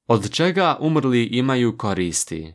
Od čega umrli imaju koristi?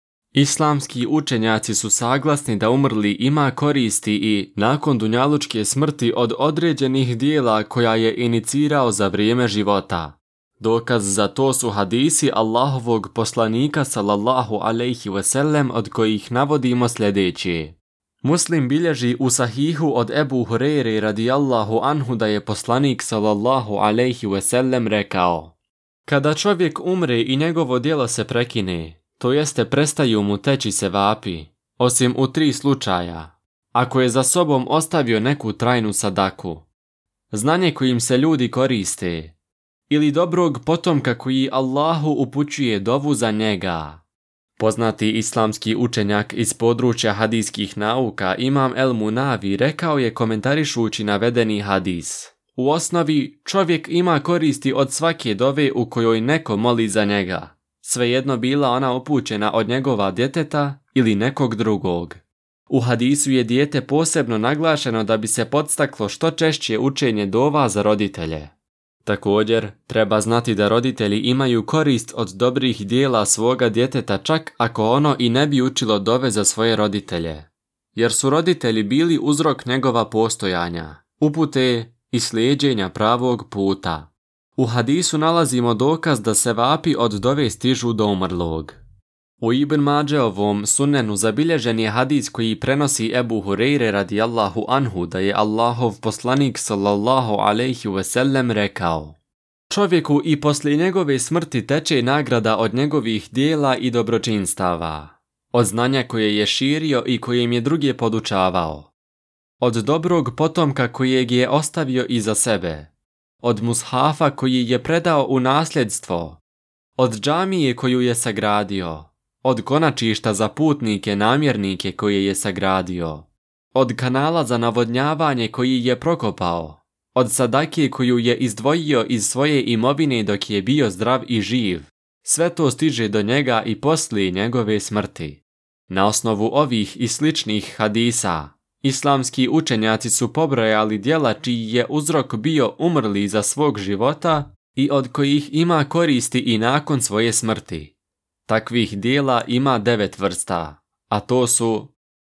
Islamski učenjaci su saglasni da umrli ima koristi i nakon dunjalučke smrti od određenih dijela koja je inicirao za vrijeme života. Dokaz za to su hadisi Allahovog poslanika sallallahu alejhi ve sellem od kojih navodimo sljedeće. Muslim bilježi u sahihu od Ebu Hureyre radijallahu anhu da je poslanik sallallahu alejhi ve sellem rekao: kada čovjek umre i njegovo djelo se prekine, to jeste prestaju mu teći sevapi, osim u 3 slučaja. Ako je za sobom ostavio neku trajnu sadaku, znanje kojim se ljudi koriste, ili dobrog potomka koji Allahu upućuje dovu za njega. Poznati islamski učenjak iz područja hadijskih nauka Imam El Munavi rekao je komentarišući navedeni hadis: u osnovi čovjek ima koristi od svake dove u kojoj neko moli za njega, svejedno bila ona upućena od njegova djeteta ili nekog drugog. U hadisu je dijete posebno naglašeno da bi se podstaklo što češće učenje dova za roditelje. Također, treba znati da roditelji imaju korist od dobrih dijela svoga djeteta čak ako ono i ne bi učilo dove za svoje roditelje, jer su roditelji bili uzrok njegova postojanja, upute i slijeđenja pravog puta. U hadisu nalazimo dokaz da sevapi od dove stižu do umrlog. U Ibn Mađeovom sunenu zabilježen je hadis koji prenosi Ebu Hureyre radijallahu anhu da je Allahov poslanik sallallahu alejhi ve sellem rekao: čovjeku i poslije njegove smrti teče nagrada od njegovih dijela i dobročinstava, od znanja koje je širio i kojim je druge podučavao, od dobrog potomka kojeg je ostavio iza sebe, od mushafa koji je predao u nasljedstvo, od džamije koju je sagradio, od konačišta za putnike namjernike koje je sagradio, od kanala za navodnjavanje koji je prokopao, od sadake koju je izdvojio iz svoje imovine dok je bio zdrav i živ. Sve to stiže do njega i poslije njegove smrti. Na osnovu ovih i sličnih hadisa, islamski učenjaci su pobrojali djela čiji je uzrok bio umrli za svog života i od kojih ima koristi i nakon svoje smrti. Takvih dijela ima 9 vrsta, a to su: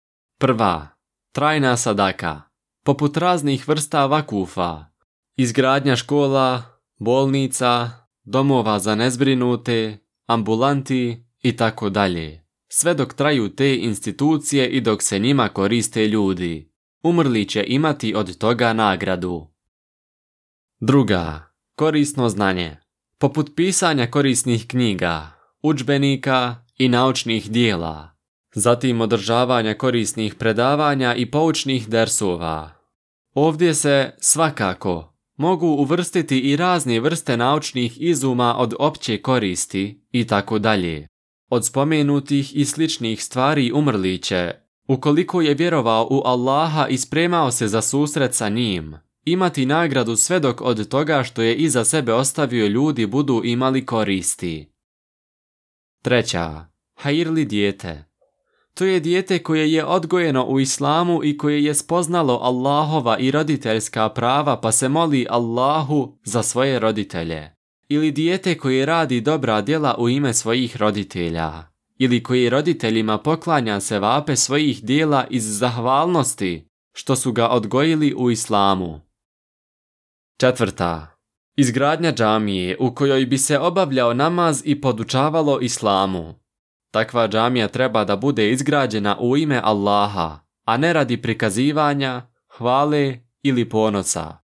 prva, trajna sadaka, poput raznih vrsta vakufa, izgradnja škola, bolnica, domova za nezbrinute, ambulanti i tako dalje, sve dok traju te institucije i dok se njima koriste ljudi. Umrli će imati od toga nagradu. Druga, korisno znanje, poput pisanja korisnih knjiga, udžbenika i naučnih dijela, zatim održavanja korisnih predavanja i poučnih dersova. Ovdje se, svakako, mogu uvrstiti i razne vrste naučnih izuma od opće koristi i tako dalje. Od spomenutih i sličnih stvari umrli će, ukoliko je vjerovao u Allaha i spremao se za susret sa njim, imati nagradu sve dok od toga što je iza sebe ostavio ljudi budu imali koristi. Treća, hajirli dijete. To je dijete koje je odgojeno u islamu i koje je spoznalo Allahova i roditeljska prava pa se moli Allahu za svoje roditelje. Ili dijete koje radi dobra djela u ime svojih roditelja. Ili koji roditeljima poklanja sevape svojih djela iz zahvalnosti što su ga odgojili u islamu. Četvrta, izgradnja džamije u kojoj bi se obavljao namaz i podučavalo islamu. Takva džamija treba da bude izgrađena u ime Allaha, a ne radi prikazivanja, hvale ili ponosa.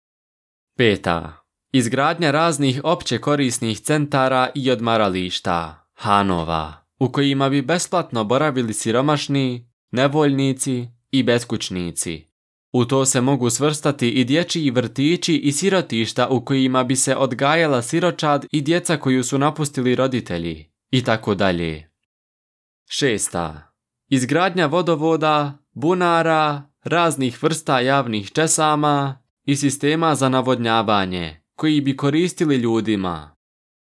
Peta, izgradnja raznih opće korisnih centara i odmarališta, hanova, u kojima bi besplatno boravili siromašni, nevoljnici i beskućnici. U to se mogu svrstati i dječji vrtići i sirotišta u kojima bi se odgajala siročad i djeca koju su napustili roditelji, i tako dalje. Šesta, izgradnja vodovoda, bunara, raznih vrsta javnih česama i sistema za navodnjavanje, koji bi koristili ljudima.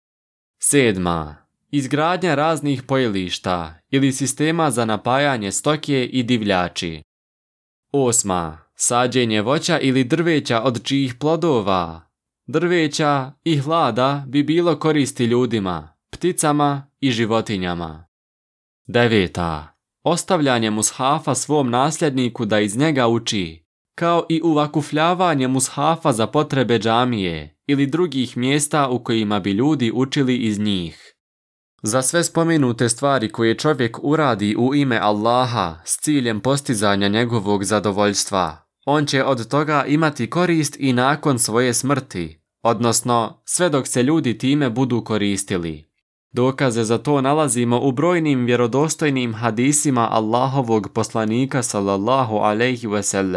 Sedma, izgradnja raznih pojilišta ili sistema za napajanje stoke i divljači. Osma, sađenje voća ili drveća od čijih plodova, drveća i hlada bi bilo koristi ljudima, pticama i životinjama. 9. Ostavljanje mushafa svom nasljedniku da iz njega uči, kao i uvakufljavanje mushafa za potrebe džamije ili drugih mjesta u kojima bi ljudi učili iz njih. Za sve spomenute stvari koje čovjek uradi u ime Allaha s ciljem postizanja njegovog zadovoljstva, on će od toga imati korist i nakon svoje smrti, odnosno sve dok se ljudi time budu koristili. Dokaze za to nalazimo u brojnim vjerodostojnim hadisima Allahovog poslanika sallallahu alejhi ve sellem.